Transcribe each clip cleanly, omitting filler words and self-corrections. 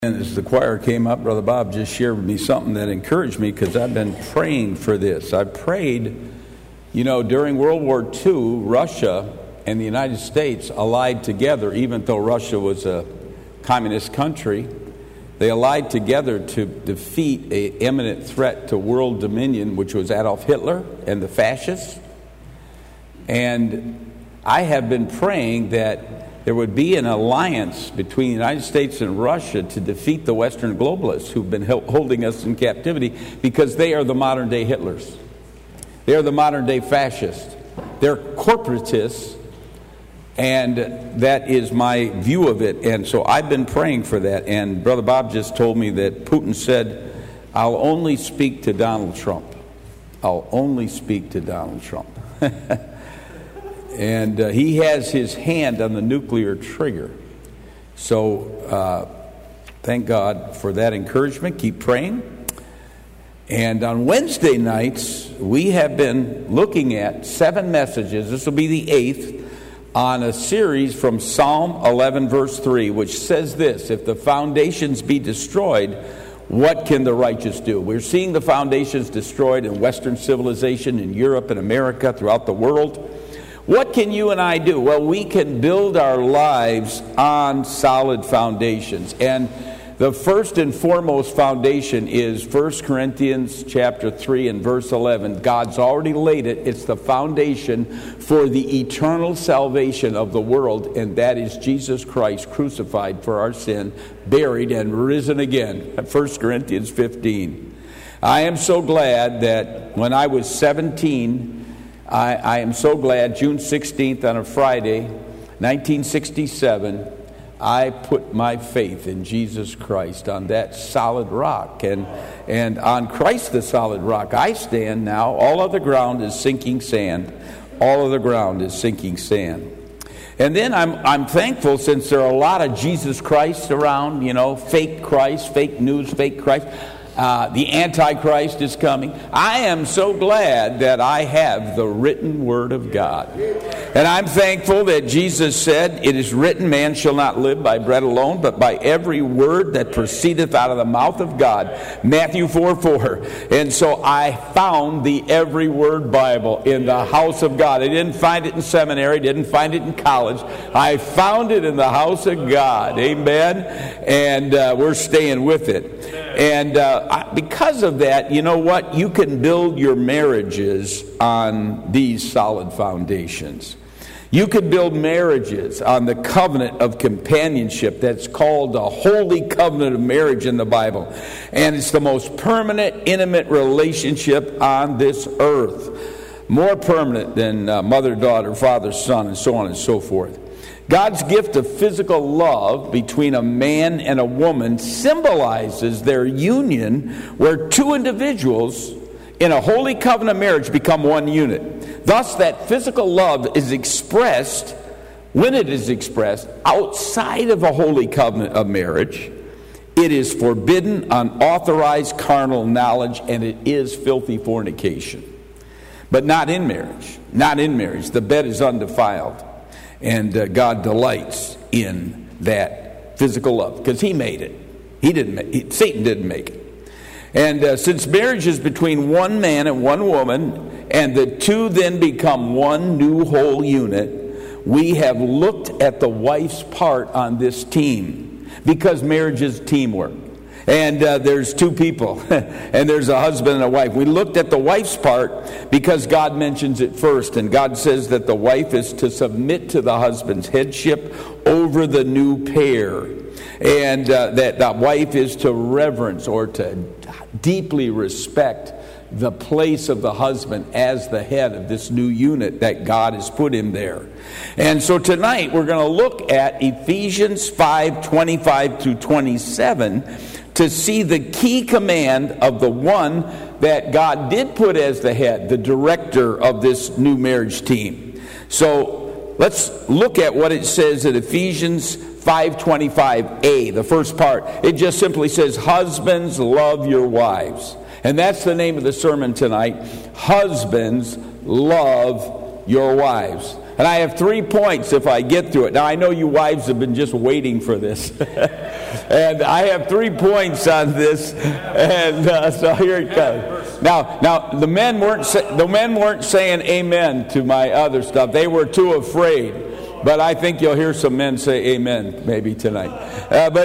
And as the choir came up, Brother Bob just shared with me something that encouraged me because I've been praying for this. I prayed, during World War II, Russia and the United States allied together, even though Russia was a communist country. They allied together to defeat an imminent threat to world dominion, which was Adolf Hitler and the fascists. And I have been praying that there would be an alliance between the United States and Russia to defeat the Western globalists who've been holding us in captivity, because they are the modern-day Hitlers. They are the modern-day fascists. They're corporatists, and that is my view of it. And so I've been praying for that. And Brother Bob just told me that Putin said, "I'll only speak to Donald Trump. I'll only speak to Donald Trump." And he has his hand on the nuclear trigger. So thank God for that encouragement. Keep praying. And on Wednesday nights, we have been looking at 7 messages. This will be the 8th on a series from Psalm 11, verse 3, which says this: "If the foundations be destroyed, what can the righteous do?" We're seeing the foundations destroyed in Western civilization, in Europe and America, throughout the world. What can you and I do? Well, we can build our lives on solid foundations. And the first and foremost foundation is 1 Corinthians chapter 3 and verse 11. God's already laid it. It's the foundation for the eternal salvation of the world, and that is Jesus Christ crucified for our sin, buried, and risen again. 1 Corinthians 15. I am so glad that when I was 17, I am so glad June 16th on a Friday, 1967, I put my faith in Jesus Christ on that solid rock. And on Christ the solid rock I stand now. All other ground is sinking sand. All other ground is sinking sand. And then I'm thankful, since there are a lot of Jesus Christ around, fake Christ, fake news, fake Christ. The Antichrist is coming. I am so glad that I have the written Word of God. And I'm thankful that Jesus said, "It is written, man shall not live by bread alone, but by every word that proceedeth out of the mouth of God." Matthew 4:4. And so I found the Every Word Bible in the house of God. I didn't find it in seminary, didn't find it in college. I found it in the house of God. Amen. And we're staying with it. And because of that, you know what? You can build your marriages on these solid foundations. You can build marriages on the covenant of companionship that's called the holy covenant of marriage in the Bible. And it's the most permanent, intimate relationship on this earth. More permanent than mother-daughter, father-son, and so on and so forth. God's gift of physical love between a man and a woman symbolizes their union, where two individuals in a holy covenant marriage become one unit. Thus, that physical love is expressed, when it is expressed outside of a holy covenant of marriage, it is forbidden, unauthorized carnal knowledge, and it is filthy fornication. But not in marriage. Not in marriage. The bed is undefiled. And God delights in that physical love, because He made it. Satan didn't make it. And since marriage is between one man and one woman, and the two then become one new whole unit, we have looked at the wife's part on this team, because marriage is teamwork. And there's two people, and there's a husband and a wife. We looked at the wife's part because God mentions it first. And God says that the wife is to submit to the husband's headship over the new pair. And that the wife is to reverence, or to deeply respect, the place of the husband as the head of this new unit that God has put him there. And so tonight we're going to look at Ephesians 5:25 through 27 to see the key command of the one that God did put as the head, the director of this new marriage team. So let's look at what it says in Ephesians 5:25a, the first part. It just simply says, "Husbands, love your wives." And that's the name of the sermon tonight. Husbands, love your wives. And I have 3 points if I get through it. Now, I know you wives have been just waiting for this. And I have 3 points on this, and so here it comes. Now, the men weren't saying amen to my other stuff. They were too afraid. But I think you'll hear some men say amen maybe tonight. But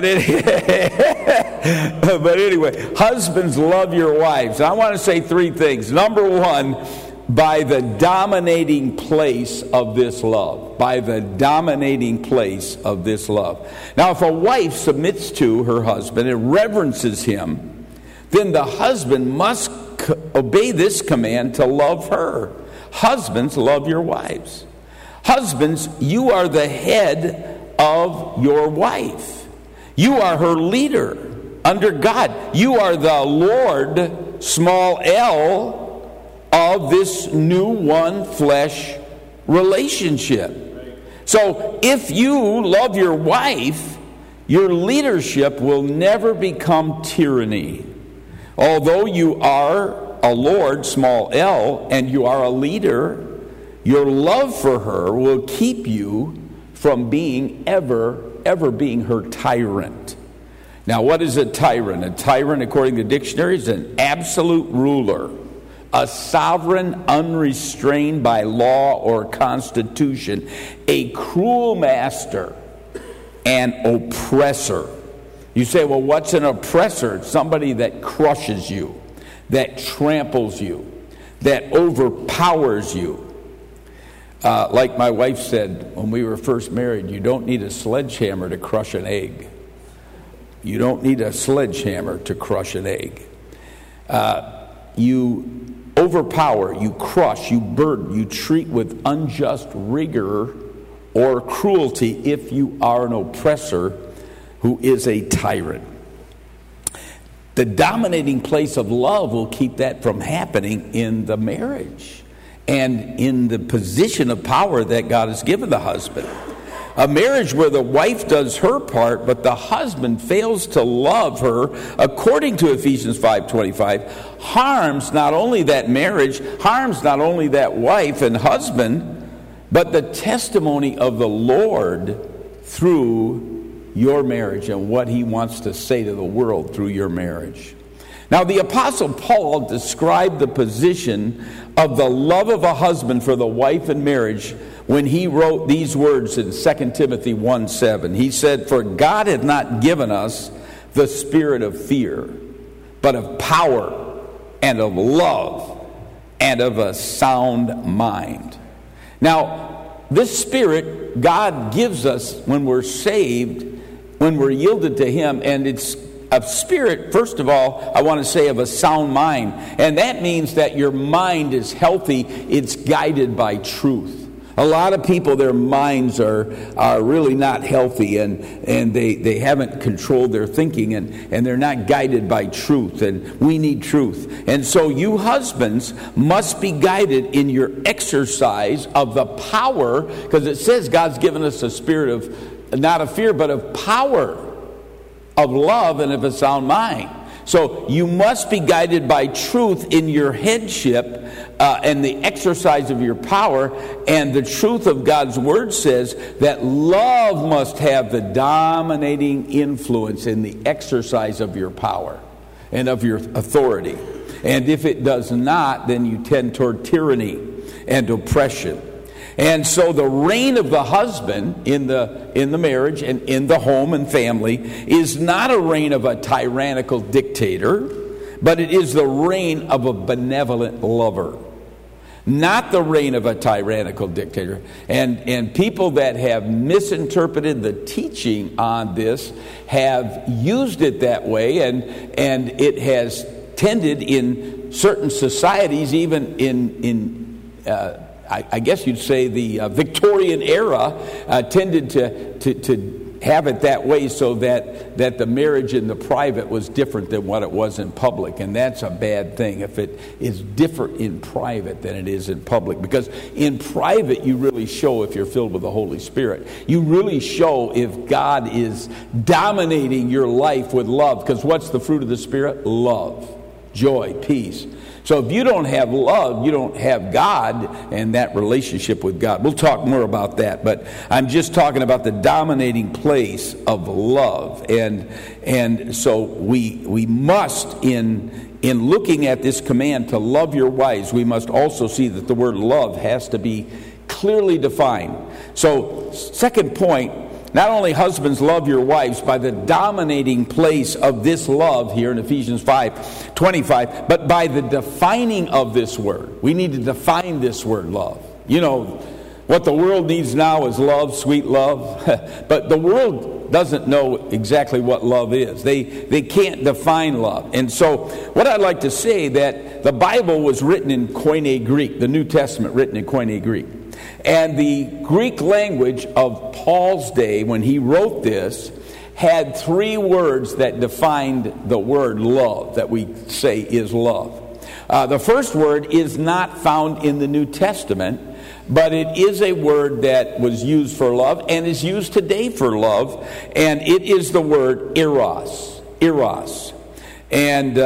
anyway, husbands, love your wives. I want to say 3 things. Number 1, by the dominating place of this love. By the dominating place of this love. Now, if a wife submits to her husband and reverences him, then the husband must obey this command to love her. Husbands, love your wives. Husbands, you are the head of your wife. You are her leader under God. You are the Lord, small l, of this new one flesh relationship. So if you love your wife, your leadership will never become tyranny. Although you are a Lord, small l, and you are a leader, your love for her will keep you from being ever being her tyrant. Now, what is a tyrant? A tyrant, according to the dictionary, is an absolute ruler, a sovereign unrestrained by law or constitution, a cruel master, an oppressor. You say, well, what's an oppressor? It's somebody that crushes you, that tramples you, that overpowers you. Like my wife said when we were first married, you don't need a sledgehammer to crush an egg. You don't need a sledgehammer to crush an egg. You overpower, you crush, you burden, you treat with unjust rigor or cruelty if you are an oppressor who is a tyrant. The dominating place of love will keep that from happening in the marriage and in the position of power that God has given the husband. A marriage where the wife does her part, but the husband fails to love her, according to Ephesians 5:25, harms not only that marriage, harms not only that wife and husband, but the testimony of the Lord through your marriage and what he wants to say to the world through your marriage. Now, the Apostle Paul described the position of the love of a husband for the wife in marriage when he wrote these words in 2 Timothy 1:7. He said, "For God hath not given us the spirit of fear, but of power and of love and of a sound mind." Now, this spirit God gives us when we're saved, when we're yielded to him, and it's a spirit, first of all, I want to say, of a sound mind. And that means that your mind is healthy. It's guided by truth. A lot of people, their minds are really not healthy, and they haven't controlled their thinking, and they're not guided by truth, and we need truth. And so you husbands must be guided in your exercise of the power, because it says God's given us a spirit of, not of fear, but of power, of love, and of a sound mind. So you must be guided by truth in your headship and the exercise of your power. And the truth of God's word says that love must have the dominating influence in the exercise of your power and of your authority. And if it does not, then you tend toward tyranny and oppression. And so the reign of the husband in the marriage and in the home and family is not a reign of a tyrannical dictator, but it is the reign of a benevolent lover. Not the reign of a tyrannical dictator. And people that have misinterpreted the teaching on this have used it that way, and it has tended in certain societies, even in I guess you'd say the Victorian era, tended to have it that way, so that the marriage in the private was different than what it was in public. And that's a bad thing if it is different in private than it is in public. Because in private, you really show if you're filled with the Holy Spirit. You really show if God is dominating your life with love. Because what's the fruit of the Spirit? Love. joy, peace. So if you don't have love, you don't have God and that relationship with God. We'll talk more about that, but I'm just talking about the dominating place of love. And so we must, in looking at this command to love your wives, we must also see that the word love has to be clearly defined. So, second point, not only husbands love your wives by the dominating place of this love here in Ephesians 5:25, but by the defining of this word. We need to define this word love. You know, what the world needs now is love, sweet love. But the world doesn't know exactly what love is. They can't define love. And so what I'd like to say, that the Bible was written in Koine Greek, the New Testament written in Koine Greek. And the Greek language of Paul's day, when he wrote this, had three words that defined the word love, that we say is love. The first word is not found in the New Testament, but it is a word that was used for love and is used today for love, and it is the word eros. Eros. And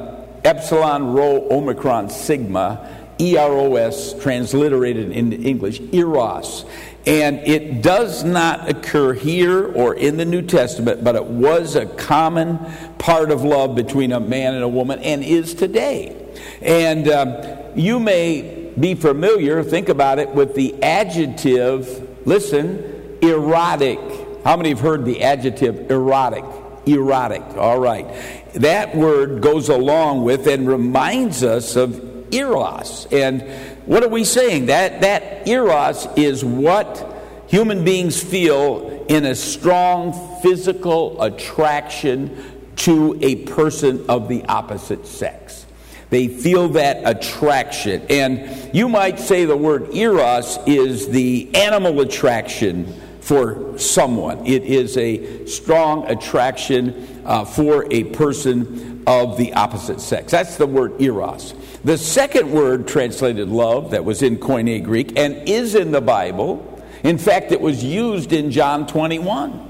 epsilon, rho, omicron, sigma, E-R-O-S, transliterated into English, eros. And it does not occur here or in the New Testament, but it was a common part of love between a man and a woman, and is today. And you may be familiar, think about it, with the adjective, listen, erotic. How many have heard the adjective erotic? Erotic, all right. That word goes along with and reminds us of eros. And what are we saying? That eros is what human beings feel in a strong physical attraction to a person of the opposite sex. They feel that attraction. And you might say the word eros is the animal attraction for someone. It is a strong attraction for a person of the opposite sex. That's the word eros. The second word translated love that was in Koine Greek and is in the Bible. In fact, it was used in John 21.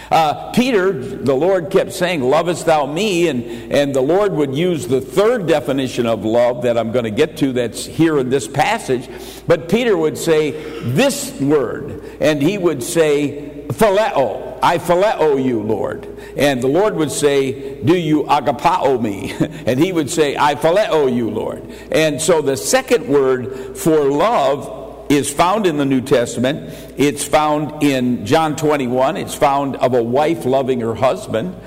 Peter, the Lord kept saying, lovest thou me? And the Lord would use the third definition of love that I'm going to get to that's here in this passage. But Peter would say this word, and he would say, phileo. I phileo you, Lord. And the Lord would say, do you agapao me? And he would say, I phileo you, Lord. And so the second word for love is found in the New Testament. It's found in John 21. It's found of a wife loving her husband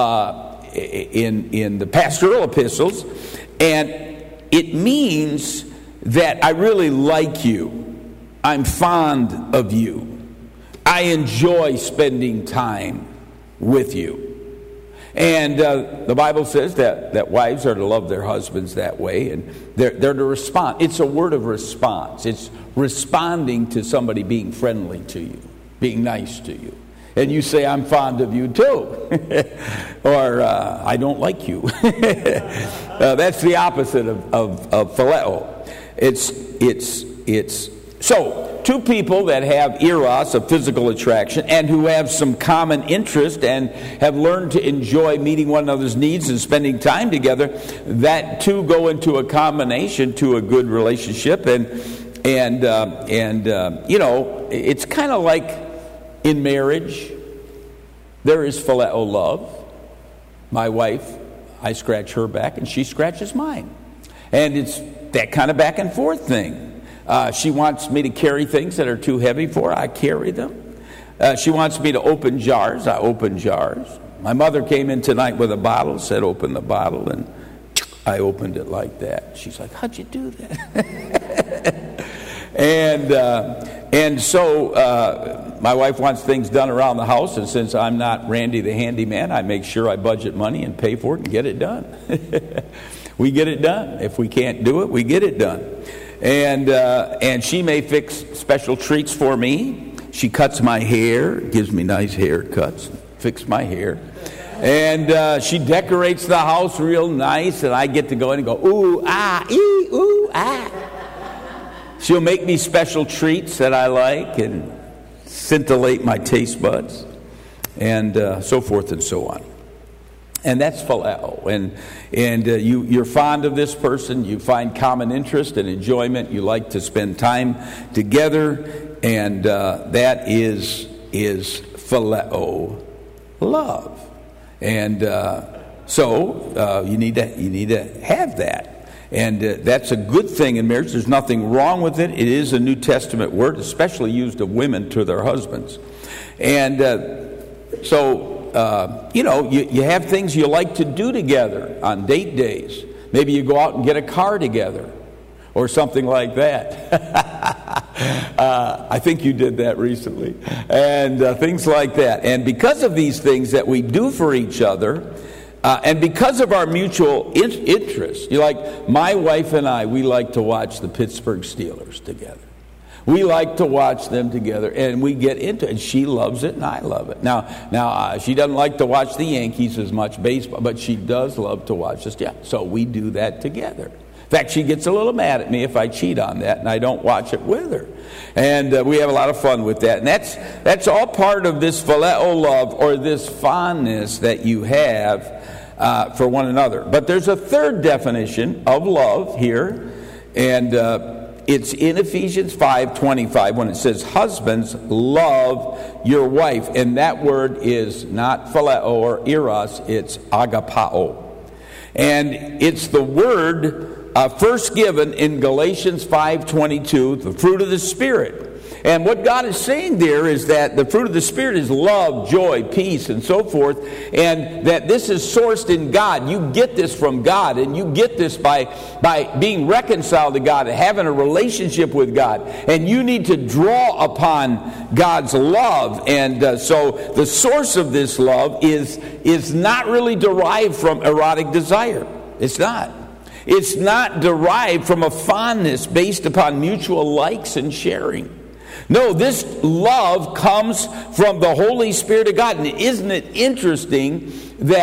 in the pastoral epistles. And it means that I really like you. I'm fond of you. I enjoy spending time with you. And the Bible says that wives are to love their husbands that way, and they're to respond. It's a word of response. It's responding to somebody being friendly to you, being nice to you. And you say, I'm fond of you too. Or, I don't like you. That's the opposite of phileo. It's so, two people that have eros, a physical attraction, and who have some common interest and have learned to enjoy meeting one another's needs and spending time together, that two go into a combination to a good relationship. And you know, it's kind of like in marriage, there is phileo love. My wife, I scratch her back and she scratches mine. And it's that kind of back and forth thing. She wants me to carry things that are too heavy for her. I carry them. She wants me to open jars. I open jars. My mother came in tonight with a bottle, said open the bottle, and I opened it like that. She's like, how'd you do that? And so my wife wants things done around the house, and since I'm not Randy the handyman, I make sure I budget money and pay for it and get it done. We get it done. If we can't do it, we get it done. And she may fix special treats for me. She cuts my hair, gives me nice haircuts, fix my hair. And she decorates the house real nice, and I get to go in and go, ooh, ah, ee, ooh, ah. She'll make me special treats that I like and scintillate my taste buds, and so forth and so on. And that's phileo. And you're fond of this person. You find common interest and enjoyment. You like to spend time together. And that is phileo love. And so you need to have that. And that's a good thing in marriage. There's nothing wrong with it. It is a New Testament word, especially used of women to their husbands. And you have things you like to do together on date days. Maybe you go out and get a car together or something like that. I think you did that recently. And things like that. And because of these things that we do for each other, and because of our mutual interest, like my wife and I, we like to watch the Pittsburgh Steelers together. We like to watch them together, and we get into it. And she loves it, and I love it. Now, she doesn't like to watch the Yankees as much, baseball, but she does love to watch us. Yeah, so we do that together. In fact, she gets a little mad at me if I cheat on that, and I don't watch it with her. And we have a lot of fun with that. And that's all part of this phileo love, or this fondness that you have for one another. But there's a third definition of love here, and it's in Ephesians 5:25 when it says, "Husbands, love your wife." And that word is not phileo or eros, it's agapao. And it's the word first given in Galatians 5:22, the fruit of the Spirit. And what God is saying there is that the fruit of the Spirit is love, joy, peace, and so forth, and that this is sourced in God. You get this from God, and you get this by being reconciled to God and having a relationship with God. And you need to draw upon God's love. And so the source of this love is not really derived from erotic desire. It's not. It's not derived from a fondness based upon mutual likes and sharing. No, this love comes from the Holy Spirit of God. And isn't it interesting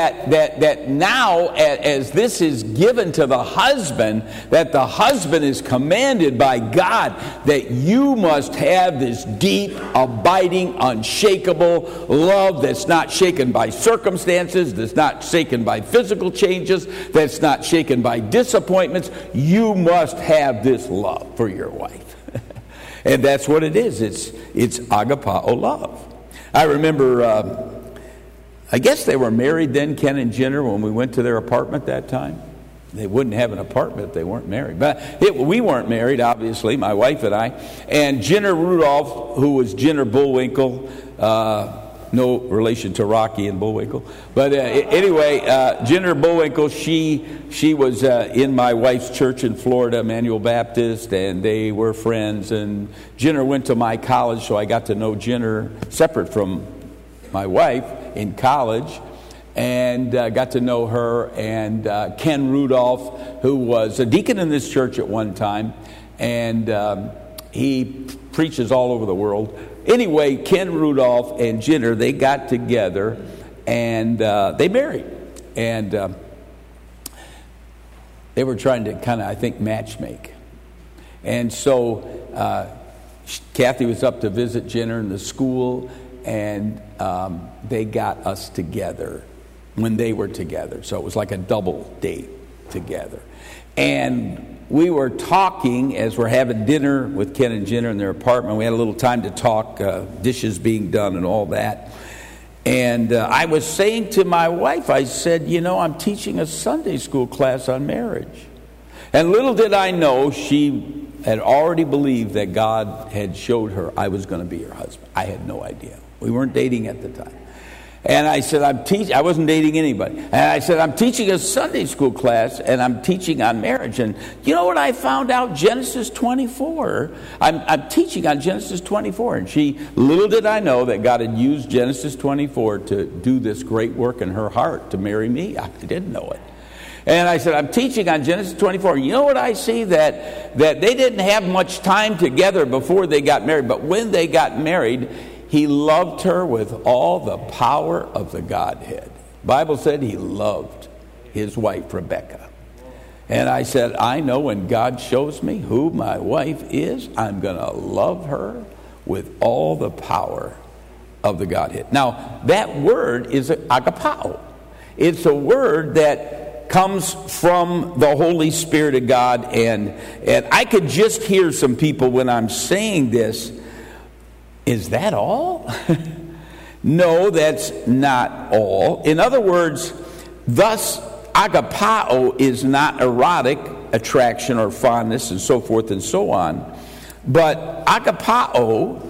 that now, as this is given to the husband, that the husband is commanded by God that you must have this deep, abiding, unshakable love that's not shaken by circumstances, that's not shaken by physical changes, that's not shaken by disappointments. You must have this love for your wife. And that's what it is. It's agapao love. I remember, I guess they were married then, Ken and Jenner, when we went to their apartment that time. They wouldn't have an apartment if they weren't married. But we weren't married, obviously, my wife and I. And Jenner Rudolph, who was Jenner Bullwinkle, no relation to Rocky and Bullwinkle. But anyway, Jenner Bullwinkle, she was in my wife's church in Florida, Emmanuel Baptist, and they were friends. And Jenner went to my college, so I got to know Jenner separate from my wife in college, and got to know her. And Ken Rudolph, who was a deacon in this church at one time, and he preaches all over the world. Anyway, Ken Rudolph and Jenner, they got together and they married. And they were trying to kind of, I think, matchmake. And so Kathy was up to visit Jenner in the school, and they got us together when they were together. So it was like a double date together. And we were talking as we're having dinner with Ken and Jenner in their apartment. We had a little time to talk, dishes being done and all that. And I was saying to my wife, I said, I'm teaching a Sunday school class on marriage. And little did I know, she had already believed that God had showed her I was going to be her husband. I had no idea. We weren't dating at the time. And I said, I wasn't dating anybody. And I said, I'm teaching a Sunday school class, and I'm teaching on marriage. And you know what I found out? Genesis 24. I'm teaching on Genesis 24. And little did I know that God had used Genesis 24 to do this great work in her heart to marry me. I didn't know it. And I said, I'm teaching on Genesis 24. You know what I see? That they didn't have much time together before they got married. But when they got married, he loved her with all the power of the Godhead. The Bible said he loved his wife, Rebecca. And I said, I know when God shows me who my wife is, I'm going to love her with all the power of the Godhead. Now, that word is agapao. It's a word that comes from the Holy Spirit of God. And I could just hear some people when I'm saying this, is that all? No, that's not all. In other words, thus, agapao is not erotic attraction or fondness and so forth and so on. But agapao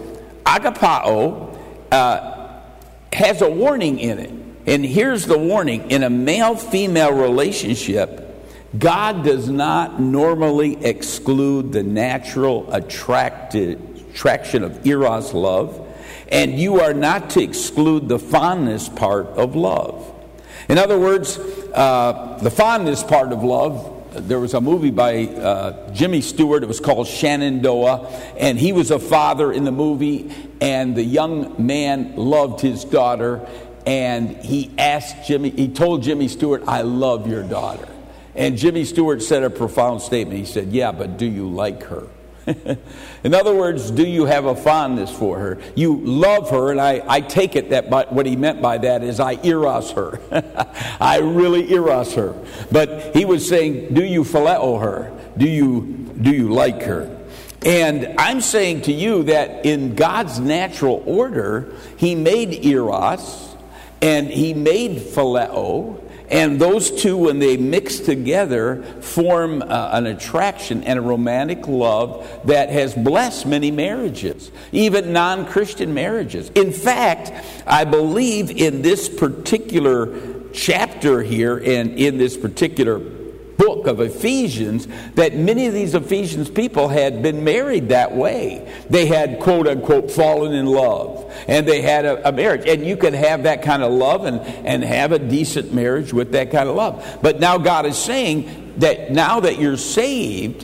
has a warning in it. And here's the warning. In a male-female relationship, God does not normally exclude the natural attraction of eros love, and you are not to exclude the fondness part of love. In other words, the fondness part of love, there was a movie by Jimmy Stewart. It was called Shenandoah, and he was a father in the movie, and the young man loved his daughter, and he told Jimmy Stewart, "I love your daughter." And Jimmy Stewart said a profound statement. He said, "Yeah, but do you like her?" In other words, do you have a fondness for her? You love her, and I take it that what he meant by that is I eros her. I really eros her. But he was saying, do you phileo her? Do you like her? And I'm saying to you that in God's natural order, He made eros and He made phileo. And those two, when they mix together, form an attraction and a romantic love that has blessed many marriages, even non-Christian marriages. In fact, I believe in this particular chapter here and in this particular book of Ephesians that many of these Ephesians people had been married that way. They had, quote unquote, fallen in love. And they had a marriage. And you could have that kind of love and have a decent marriage with that kind of love. But now God is saying that now that you're saved,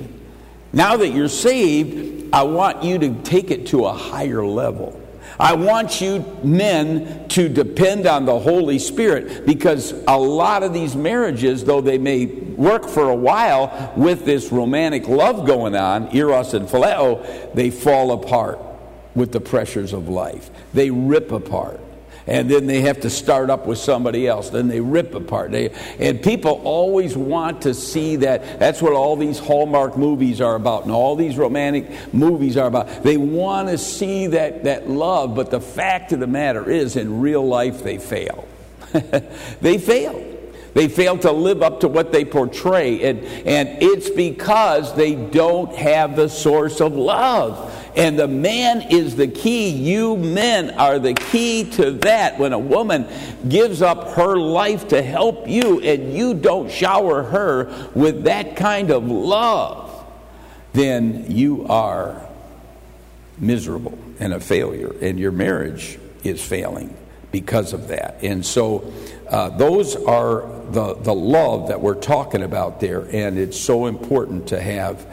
I want you to take it to a higher level. I want you men to depend on the Holy Spirit, because a lot of these marriages, though they may work for a while with this romantic love going on, eros and phileo, they fall apart with the pressures of life. They rip apart. And then they have to start up with somebody else. Then they rip apart. And people always want to see that. That's what all these Hallmark movies are about, and all these romantic movies are about. They want to see that love, but the fact of the matter is, in real life, they fail. They fail. They fail to live up to what they portray. And it's because they don't have the source of love. And the man is the key. You men are the key to that. When a woman gives up her life to help you and you don't shower her with that kind of love, then you are miserable and a failure. And your marriage is failing because of that. And so those are the love that we're talking about there. And it's so important to have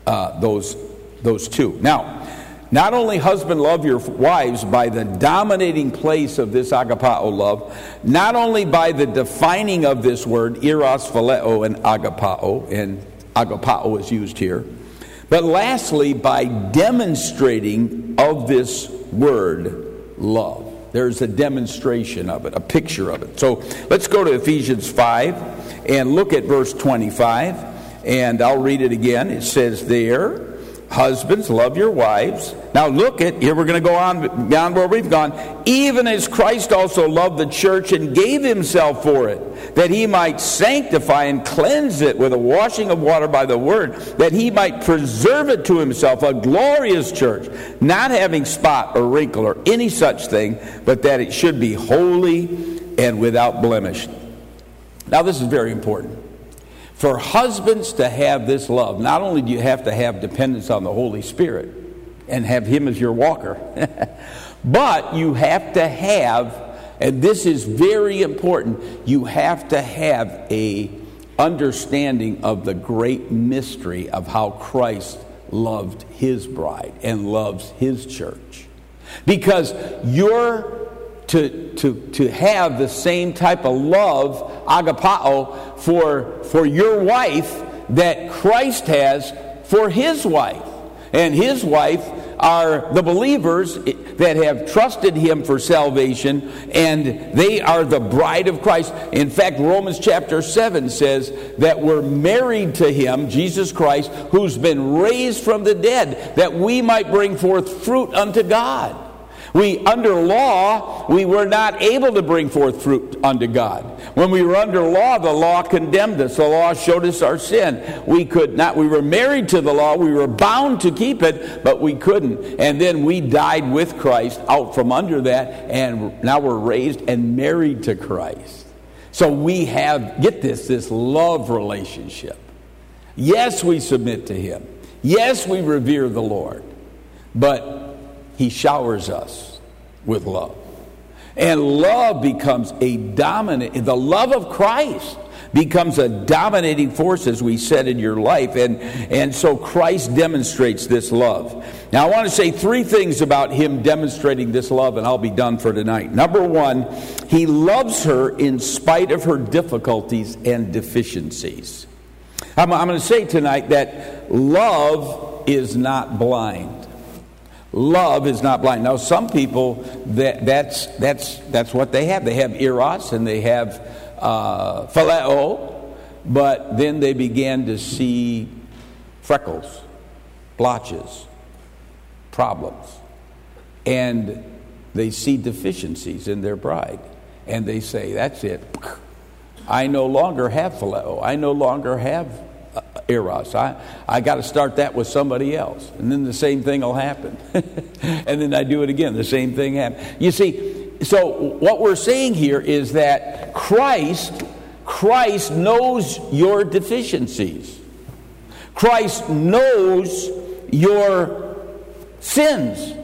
those two. Now, not only husband love your wives by the dominating place of this agapao love, not only by the defining of this word, eros, phileo, and agapao is used here, but lastly, by demonstrating of this word, love. There's a demonstration of it, a picture of it. So let's go to Ephesians 5 and look at verse 25, and I'll read it again. It says there, husbands, love your wives. Now look at, here we're going to go on beyond where we've gone. Even as Christ also loved the church and gave himself for it, that he might sanctify and cleanse it with a washing of water by the word, that he might preserve it to himself, a glorious church, not having spot or wrinkle or any such thing, but that it should be holy and without blemish. Now this is very important. For husbands to have this love, not only do you have to have dependence on the Holy Spirit and have him as your walker, but you have to have, and this is very important, you have to have a understanding of the great mystery of how Christ loved his bride and loves his church. Because you're to have the same type of love, agapao, for your wife that Christ has for his wife. And his wife are the believers that have trusted him for salvation, and they are the bride of Christ. In fact, Romans chapter 7 says that we're married to him, Jesus Christ, who's been raised from the dead, that we might bring forth fruit unto God. Under law, we were not able to bring forth fruit unto God. When we were under law, the law condemned us. The law showed us our sin. We could not. We were married to the law. We were bound to keep it, but we couldn't. And then we died with Christ out from under that, and now we're raised and married to Christ. So we have, get this love relationship. Yes, we submit to him. Yes, we revere the Lord. But he showers us with love. And love becomes the love of Christ becomes a dominating force, as we said, in your life. And so Christ demonstrates this love. Now I want to say three things about him demonstrating this love, and I'll be done for tonight. Number one, he loves her in spite of her difficulties and deficiencies. I'm going to say tonight that love is not blind. Love is not blind. Now, some people, that's what they have. They have eros and they have phileo, but then they began to see freckles, blotches, problems, and they see deficiencies in their bride, and they say, "That's it. I no longer have phileo. I no longer have eros. I got to start that with somebody else." And then the same thing will happen. And then I do it again. The same thing happens. You see, so what we're saying here is that Christ knows your deficiencies. Christ knows your sins.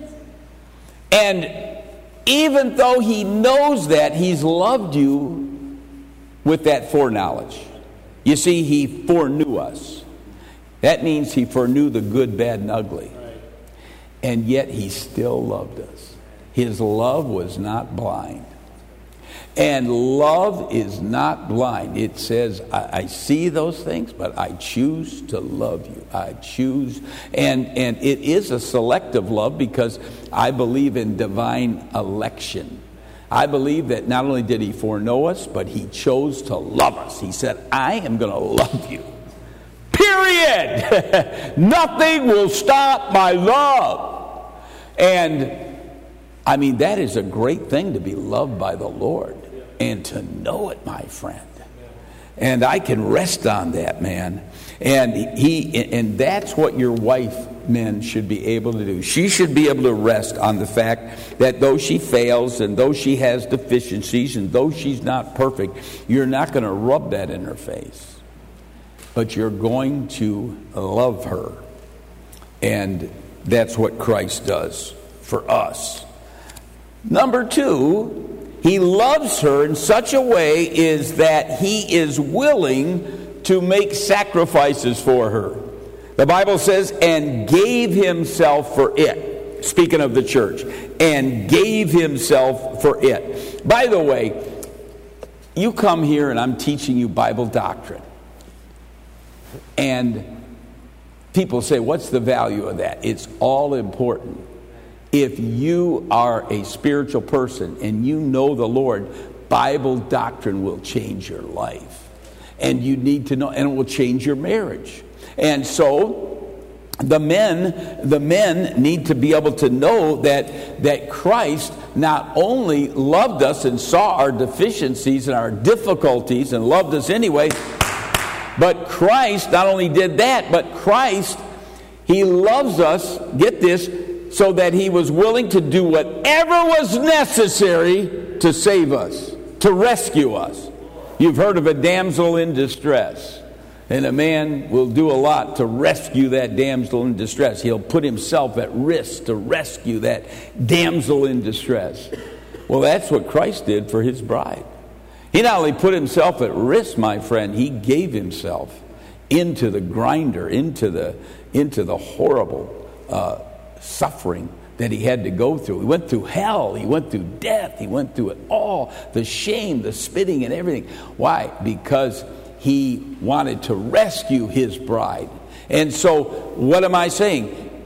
And even though he knows that, he's loved you with that foreknowledge. You see, he foreknew us. That means he foreknew the good, bad, and ugly. And yet he still loved us. His love was not blind. And love is not blind. It says, I see those things, but I choose to love you. I choose. And it is a selective love, because I believe in divine election. I believe that not only did he foreknow us, but he chose to love us. He said, I am going to love you. Period. Nothing will stop my love. And I mean, that is a great thing, to be loved by the Lord and to know it, my friend. And I can rest on that, man. And that's what your wife, men, should be able to do. She should be able to rest on the fact that though she fails and though she has deficiencies and though she's not perfect, you're not going to rub that in her face. But you're going to love her. And that's what Christ does for us. Number two, he loves her in such a way is that he is willing to make sacrifices for her. The Bible says, and gave himself for it. Speaking of the church. And gave himself for it. By the way, you come here and I'm teaching you Bible doctrine. And people say, what's the value of that? It's all important. If you are a spiritual person and you know the Lord, Bible doctrine will change your life. And you need to know, and it will change your marriage. And so the men need to be able to know that Christ not only loved us and saw our deficiencies and our difficulties and loved us anyway, but Christ not only did that, but Christ, he loves us, get this, so that he was willing to do whatever was necessary to save us, to rescue us. You've heard of a damsel in distress. And a man will do a lot to rescue that damsel in distress. He'll put himself at risk to rescue that damsel in distress. Well, that's what Christ did for his bride. He not only put himself at risk, my friend, he gave himself into the grinder, into the horrible suffering that he had to go through. He went through hell. He went through death. He went through it all. The shame, the spitting, and everything. Why? Because he wanted to rescue his bride. And so, what am I saying?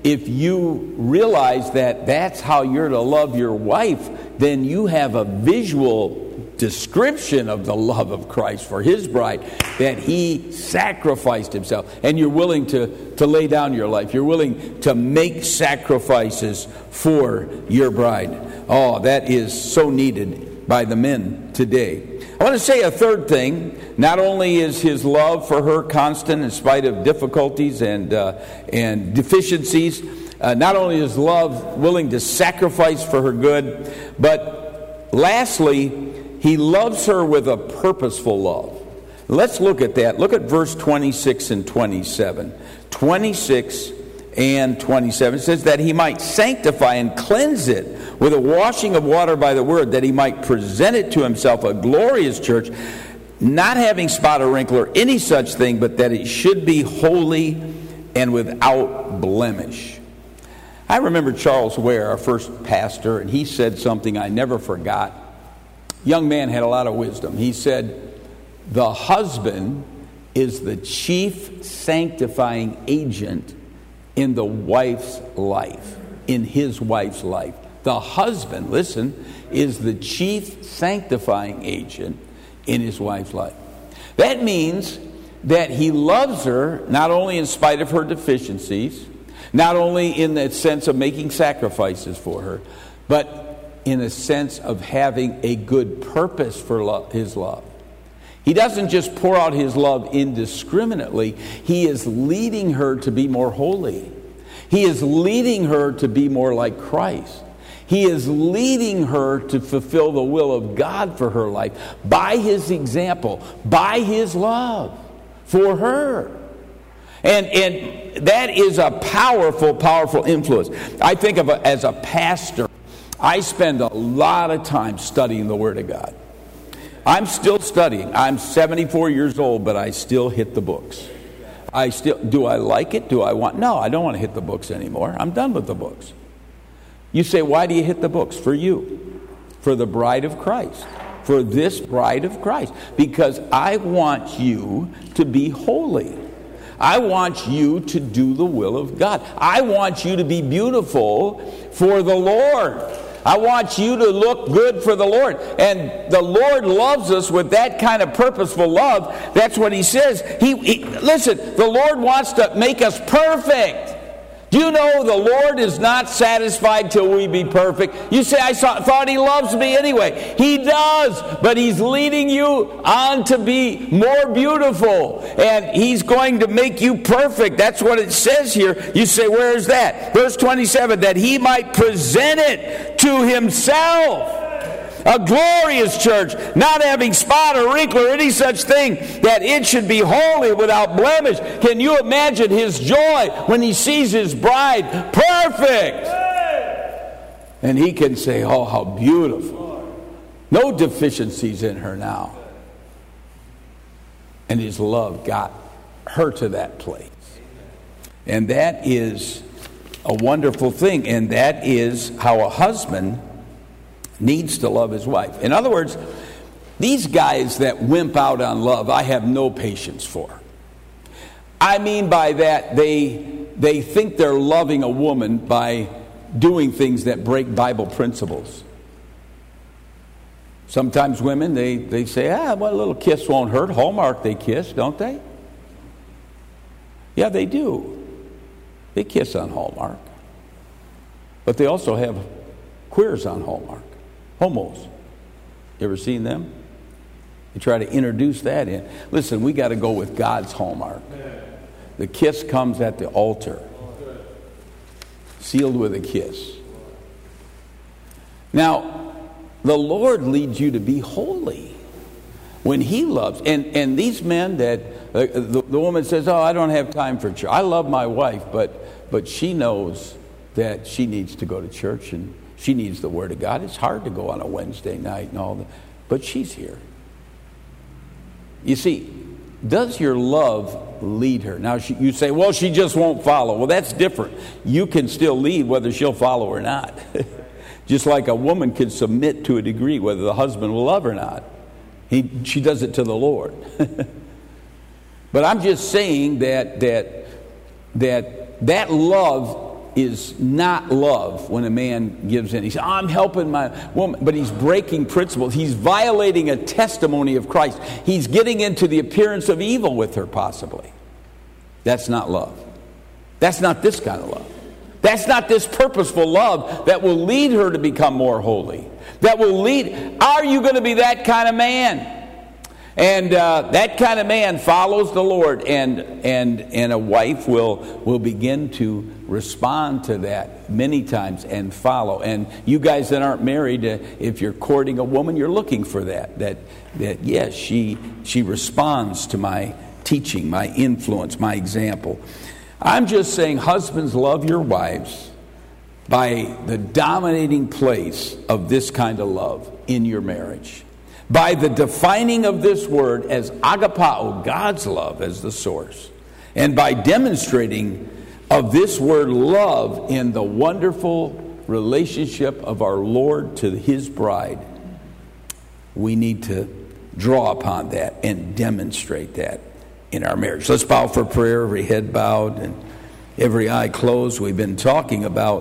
if you realize that that's how you're to love your wife, then you have a visual description of the love of Christ for his bride, that he sacrificed himself. And you're willing to lay down your life. You're willing to make sacrifices for your bride. Oh, that is so needed by the men today. I want to say a third thing. Not only is his love for her constant in spite of difficulties and deficiencies, not only is love willing to sacrifice for her good, but lastly, he loves her with a purposeful love. Let's look at that. Look at verse 26 and 27. 26 and 27 says that he might sanctify and cleanse it with a washing of water by the word, that he might present it to himself a glorious church, not having spot or wrinkle or any such thing, but that it should be holy and without blemish. I remember Charles Ware, our first pastor, and he said something I never forgot. Young man had a lot of wisdom. He said, the husband is the chief sanctifying agent in the wife's life, in his wife's life. The husband, listen, is the chief sanctifying agent in his wife's life. That means that he loves her not only in spite of her deficiencies, not only in the sense of making sacrifices for her, but in a sense of having a good purpose for his love. He doesn't just pour out his love indiscriminately. He is leading her to be more holy. He is leading her to be more like Christ. He is leading her to fulfill the will of God for her life by his example, by his love for her. And that is a powerful, powerful influence. I think of it as a pastor. I spend a lot of time studying the Word of God. I'm still studying. I'm 74 years old, but I still hit the books. Do I like it? No, I don't want to hit the books anymore. I'm done with the books. You say, why do you hit the books? For you. For the bride of Christ. For this bride of Christ. Because I want you to be holy. I want you to do the will of God. I want you to be beautiful for the Lord. I want you to look good for the Lord. And the Lord loves us with that kind of purposeful love. That's what he says. Listen, the Lord wants to make us perfect. Do you know the Lord is not satisfied till we be perfect? You say, I thought he loves me anyway. He does, but he's leading you on to be more beautiful. And he's going to make you perfect. That's what it says here. You say, where is that? Verse 27, that he might present it to himself. A glorious church, not having spot or wrinkle or any such thing, that it should be holy without blemish. Can you imagine his joy when he sees his bride perfect? And he can say, oh, how beautiful. No deficiencies in her now. And his love got her to that place. And that is a wonderful thing. And that is how a husband needs to love his wife. In other words, these guys that wimp out on love, I have no patience for. I mean by that, they think they're loving a woman by doing things that break Bible principles. Sometimes women, they say, well, a little kiss won't hurt. Hallmark, they kiss, don't they? Yeah, they do. They kiss on Hallmark. But they also have queers on Hallmark. Homos. You ever seen them? You try to introduce that in. Listen, we got to go with God's Hallmark. The kiss comes at the altar. Sealed with a kiss. Now, the Lord leads you to be holy when he loves. And these men that, the woman says, oh, I don't have time for church. I love my wife, but she knows that she needs to go to church and she needs the Word of God. It's hard to go on a Wednesday night and all that, but she's here. You see, does your love lead her? Now, you say, well, she just won't follow. Well, that's different. You can still lead whether she'll follow or not. Just like a woman can submit to a degree whether the husband will love or not. She does it to the Lord. But I'm just saying that love is not love when a man gives in. He says, I'm helping my woman, but he's breaking principles. He's violating a testimony of Christ. He's getting into the appearance of evil with her, possibly. That's not love. That's not this kind of love. That's not this purposeful love that will lead her to become more holy. That will lead. Are you going to be that kind of man? And that kind of man follows the Lord, and a wife will begin to respond to that many times and follow. And you guys that aren't married, if you're courting a woman, you're looking for that yes, she responds to my teaching, my influence, my example. I'm just saying, husbands, love your wives by the dominating place of this kind of love in your marriage. By the defining of this word as agapao, God's love, as the source. And by demonstrating of this word love in the wonderful relationship of our Lord to His bride. We need to draw upon that and demonstrate that in our marriage. Let's bow for prayer, every head bowed and every eye closed. We've been talking about